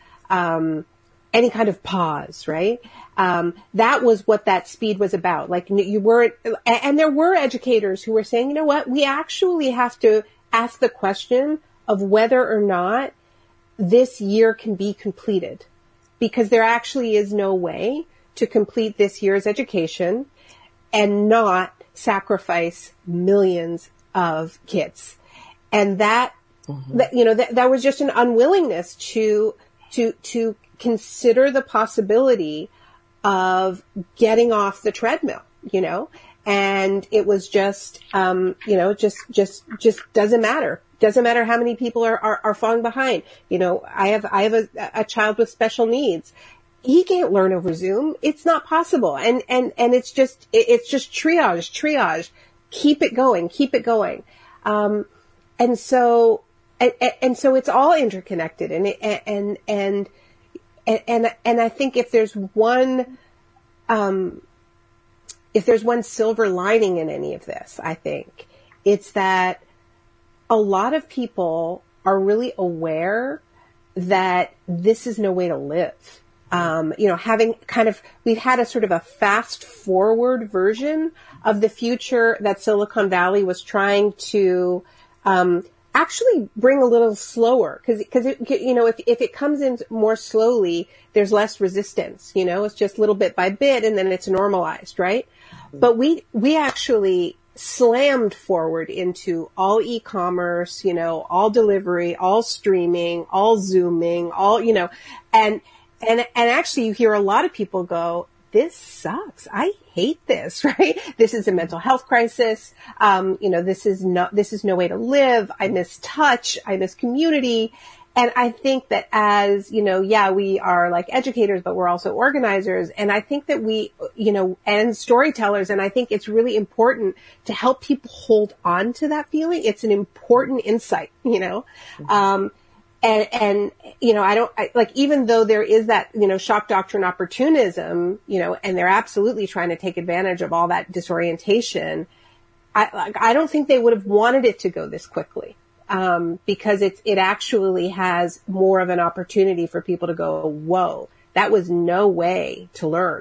S6: pause, right? That was what that speed was about. Like you weren't, and there were educators who were saying, you know what, we actually have to ask the question of whether or not this year can be completed, because there actually is no way to complete this year's education and not sacrifice millions of kids. And that was just an unwillingness to consider the possibility of getting off the treadmill, and it was just, just doesn't matter. Doesn't matter how many people are falling behind. I have a child with special needs. He can't learn over Zoom. It's not possible. And it's just triage. Keep it going. And so it's all interconnected. And I think if there's one silver lining in any of this, I think it's that a lot of people are really aware that this is no way to live. We've had a sort of a fast forward version of the future that Silicon Valley was trying to, actually bring a little slower. Cause if it comes in more slowly, there's less resistance, it's just little bit by bit and then it's normalized, right? But we actually slammed forward into all e-commerce, all delivery, all streaming, all Zooming, all, and actually you hear a lot of people go, this sucks. I hate this, right? This is a mental health crisis. This is no way to live. I miss touch. I miss community. And I think that as, we are like educators, but we're also organizers. And I think that we, and storytellers. And I think it's really important to help people hold on to that feeling. It's an important insight, even though there is that, shock doctrine opportunism, and they're absolutely trying to take advantage of all that disorientation, I don't think they would have wanted it to go this quickly. Because it actually has more of an opportunity for people to go, whoa, that was no way to learn.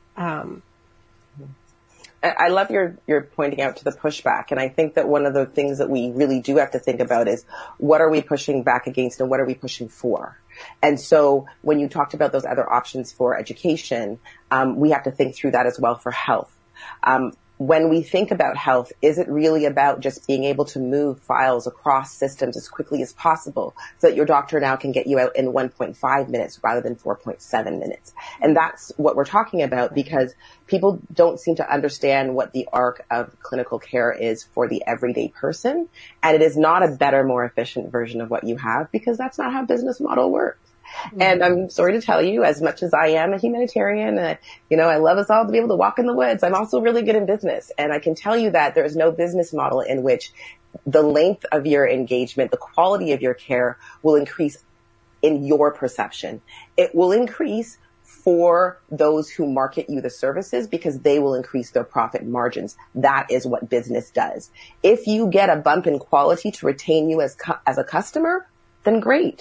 S5: I love your pointing out to the pushback. And I think that one of the things that we really do have to think about is what are we pushing back against and what are we pushing for? And so when you talked about those other options for education, we have to think through that as well for health. When we think about health, is it really about just being able to move files across systems as quickly as possible so that your doctor now can get you out in 1.5 minutes rather than 4.7 minutes? And that's what we're talking about, because people don't seem to understand what the arc of clinical care is for the everyday person. And it is not a better, more efficient version of what you have, because that's not how business model works. And I'm sorry to tell you, as much as I am a humanitarian, I love us all to be able to walk in the woods, I'm also really good in business. And I can tell you that there is no business model in which the length of your engagement, the quality of your care will increase in your perception. It will increase for those who market you the services because they will increase their profit margins. That is what business does. If you get a bump in quality to retain you as a customer, then great.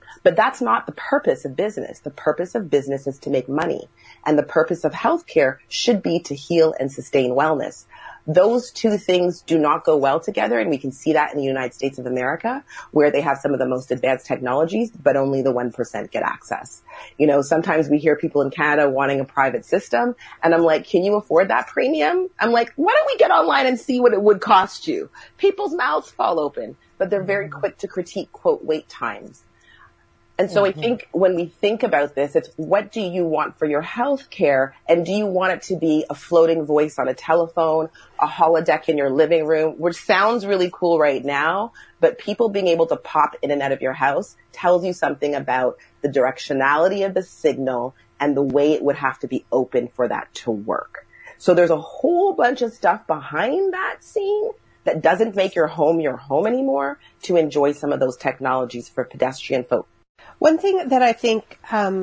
S5: But that's not the purpose of business. The purpose of business is to make money. And the purpose of healthcare should be to heal and sustain wellness. Those two things do not go well together, and we can see that in the United States of America, where they have some of the most advanced technologies, but only the 1% get access. Sometimes we hear people in Canada wanting a private system, and I'm like, can you afford that premium? I'm like, why don't we get online and see what it would cost you? People's mouths fall open, but they're very quick to critique, quote, wait times. And so I think when we think about this, it's what do you want for your health care? And do you want it to be a floating voice on a telephone, a holodeck in your living room, which sounds really cool right now, but people being able to pop in and out of your house tells you something about the directionality of the signal and the way it would have to be open for that to work. So there's a whole bunch of stuff behind that scene that doesn't make your home anymore to enjoy some of those technologies for pedestrian folk.
S6: One thing that I think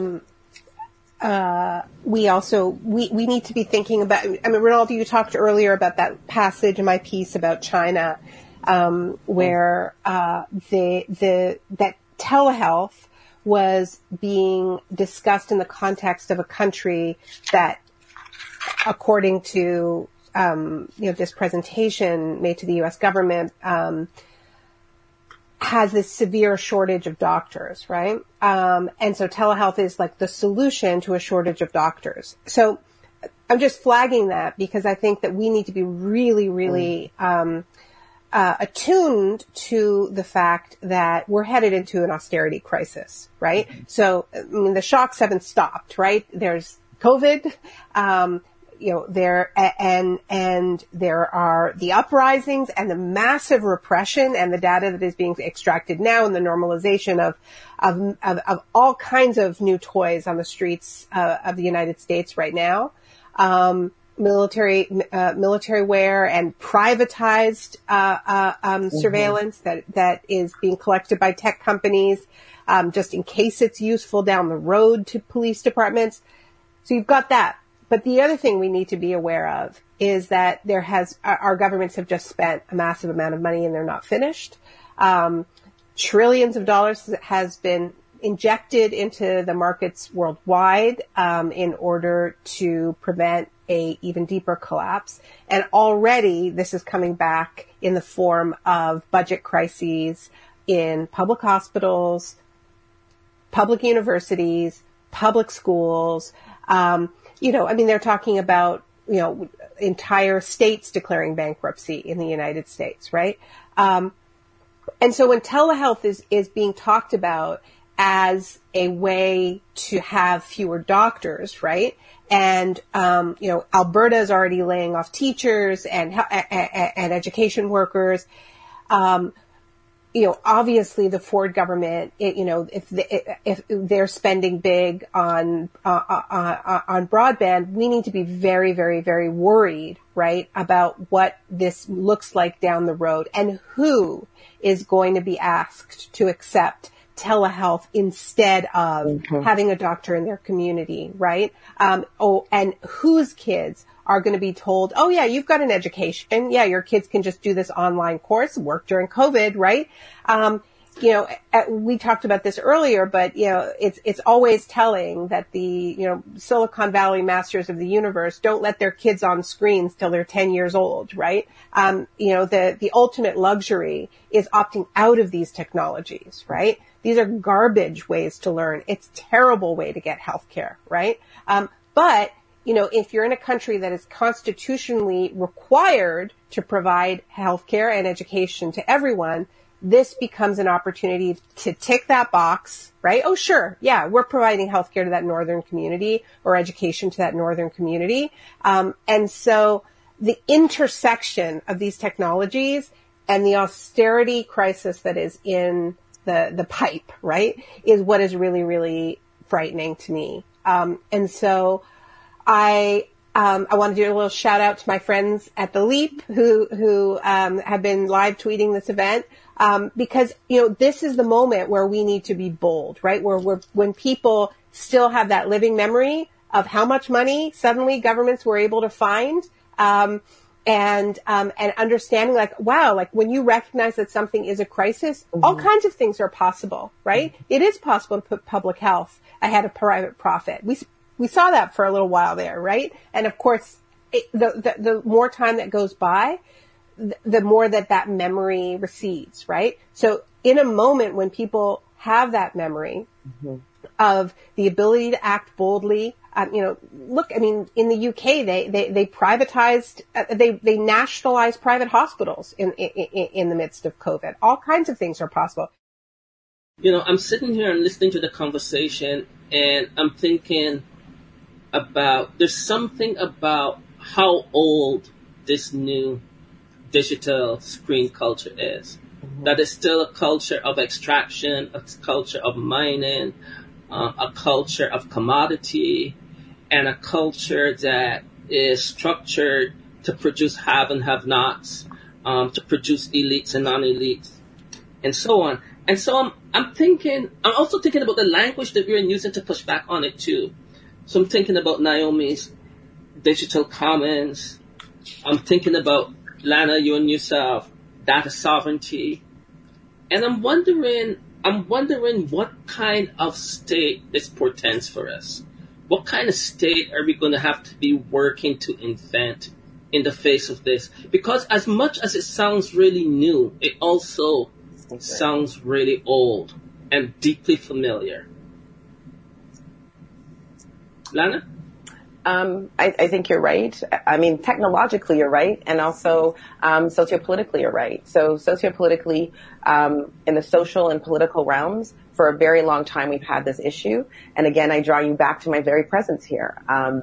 S6: we need to be thinking about, Ronaldo, you talked earlier about that passage in my piece about China, where that telehealth was being discussed in the context of a country that, according to this presentation made to the U.S. government, has this severe shortage of doctors, right? And so telehealth is like the solution to a shortage of doctors. So I'm just flagging that because I think that we need to be really, really attuned to the fact that we're headed into an austerity crisis, right? So, the shocks haven't stopped, right? There's COVID, there are the uprisings and the massive repression and the data that is being extracted now and the normalization of all kinds of new toys on the streets of the United States right now. Military wear and privatized surveillance that is being collected by tech companies, just in case it's useful down the road to police departments. So you've got that. But the other thing we need to be aware of is that our governments have just spent a massive amount of money and they're not finished. Trillions of dollars has been injected into the markets worldwide, in order to prevent a even deeper collapse. And already this is coming back in the form of budget crises in public hospitals, public universities, public schools, they're talking about, entire states declaring bankruptcy in the United States, right? And so when telehealth is being talked about as a way to have fewer doctors, right? And, Alberta is already laying off teachers and education workers. Obviously the Ford government, if they're spending big on broadband, we need to be very, very, very worried, right, about what this looks like down the road and who is going to be asked to accept telehealth instead of having a doctor in their community, right? And whose kids are going to be told, oh yeah, you've got an education. Yeah, your kids can just do this online course, work during COVID, right? We talked about this earlier, but, it's always telling that the, Silicon Valley masters of the universe don't let their kids on screens till they're 10 years old, right? The ultimate luxury is opting out of these technologies, right? These are garbage ways to learn. It's a terrible way to get healthcare, right? But if you're in a country that is constitutionally required to provide healthcare and education to everyone, this becomes an opportunity to tick that box, right? Oh, sure. Yeah, we're providing healthcare to that northern community or education to that northern community. And so the intersection of these technologies and the austerity crisis that is in the pipe, right, is what is really, really frightening to me. And so I want to do a little shout out to my friends at The Leap who have been live tweeting this event, because, this is the moment where we need to be bold, right? When people still have that living memory of how much money suddenly governments were able to find, and understanding like, wow, like when you recognize that something is a crisis, all kinds of things are possible, right? It is possible to put public health ahead of private profit. We saw that for a little while there, right? And of course, the more time that goes by, the more that memory recedes, right? So in a moment when people have that memory of the ability to act boldly, look, I mean, in the UK, they privatized, they nationalized private hospitals in the midst of COVID. All kinds of things are possible.
S7: I'm sitting here and listening to the conversation, and I'm thinking about, there's something about how old this new digital screen culture is. That is still a culture of extraction, a culture of mining, a culture of commodity, and a culture that is structured to produce have and have-nots, to produce elites and non-elites, and so on. And so I'm also thinking about the language that we're using to push back on it too. So I'm thinking about Naomi's digital commons. I'm thinking about, Lana, you and yourself, data sovereignty. And I'm wondering what kind of state this portends for us. What kind of state are we going to have to be working to invent in the face of this? Because as much as it sounds really new, it also sounds really old and deeply familiar. Lana?
S5: I think you're right. I mean, technologically you're right, and also sociopolitically you're right. So sociopolitically, in the social and political realms, for a very long time we've had this issue. And again, I draw you back to my very presence here.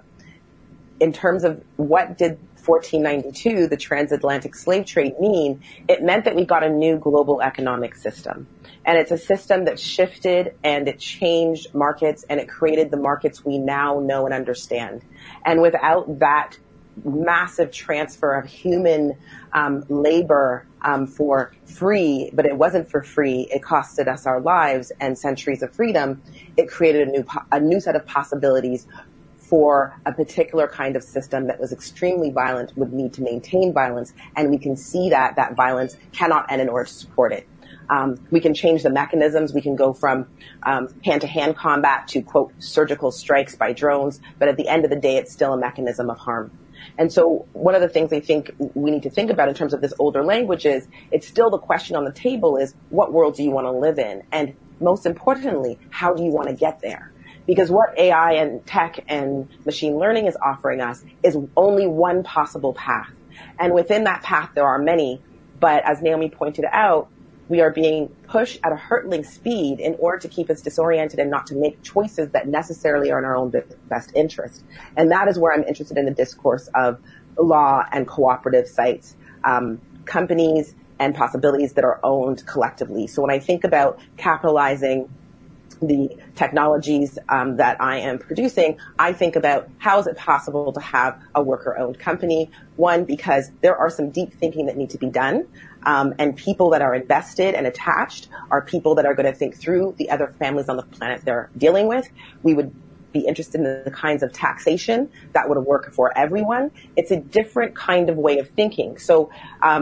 S5: In terms of what did 1492, the transatlantic slave trade, mean, it meant that we got a new global economic system. And it's a system that shifted and it changed markets and it created the markets we now know and understand. And without that massive transfer of human labor for free, but it wasn't for free, it costed us our lives and centuries of freedom, it created a new set of possibilities for a particular kind of system that was extremely violent, would need to maintain violence, and we can see that violence cannot end in order to support it. We can change the mechanisms. We can go from hand-to-hand combat to, quote, surgical strikes by drones, but at the end of the day, it's still a mechanism of harm. And so one of the things I think we need to think about in terms of this older language is, it's still the question on the table is, what world do you want to live in? And most importantly, how do you want to get there? Because what AI and tech and machine learning is offering us is only one possible path. And within that path, there are many. But as Naomi pointed out, we are being pushed at a hurtling speed in order to keep us disoriented and not to make choices that necessarily are in our own best interest. And that is where I'm interested in the discourse of law and cooperative sites, companies and possibilities that are owned collectively. So when I think about capitalizing the technologies that I am producing, I think about how is it possible to have a worker-owned company. One, because there are some deep thinking that need to be done, and people that are invested and attached are people that are going to think through the other families on the planet they're dealing with. We would be interested in the kinds of taxation that would work for everyone. It's a different kind of way of thinking. So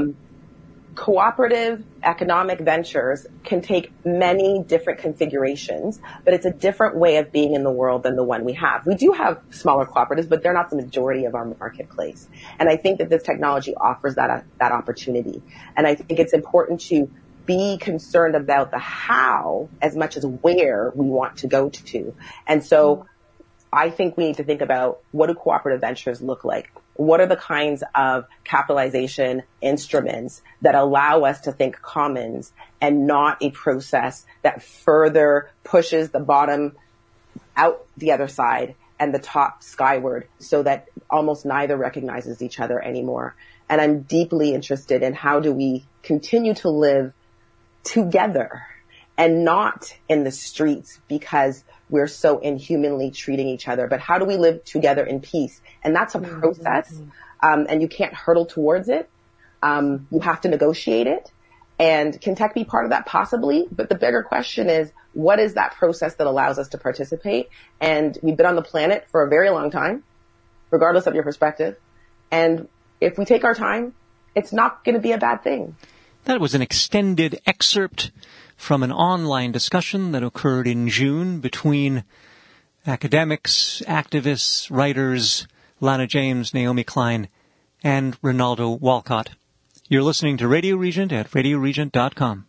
S5: cooperative economic ventures can take many different configurations, but it's a different way of being in the world than the one we have. We do have smaller cooperatives, but they're not the majority of our marketplace. And I think that this technology offers that opportunity. And I think it's important to be concerned about the how as much as where we want to go to. And so I think we need to think about, what do cooperative ventures look like? What are the kinds of capitalization instruments that allow us to think commons and not a process that further pushes the bottom out the other side and the top skyward, so that almost neither recognizes each other anymore? And I'm deeply interested in, how do we continue to live together and not in the streets because we're so inhumanly treating each other, but how do we live together in peace? And that's a process, and you can't hurtle towards it. You have to negotiate it. And can tech be part of that? Possibly. But the bigger question is, what is that process that allows us to participate? And we've been on the planet for a very long time, regardless of your perspective. And if we take our time, it's not going to be a bad thing.
S1: That was an extended excerpt from an online discussion that occurred in June between academics, activists, writers, Lana James, Naomi Klein, and Ronaldo Walcott. You're listening to Radio Regent at radioregent.com.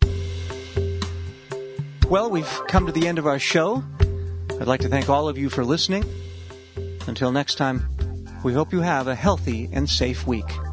S1: Well, we've come to the end of our show. I'd like to thank all of you for listening. Until next time, we hope you have a healthy and safe week.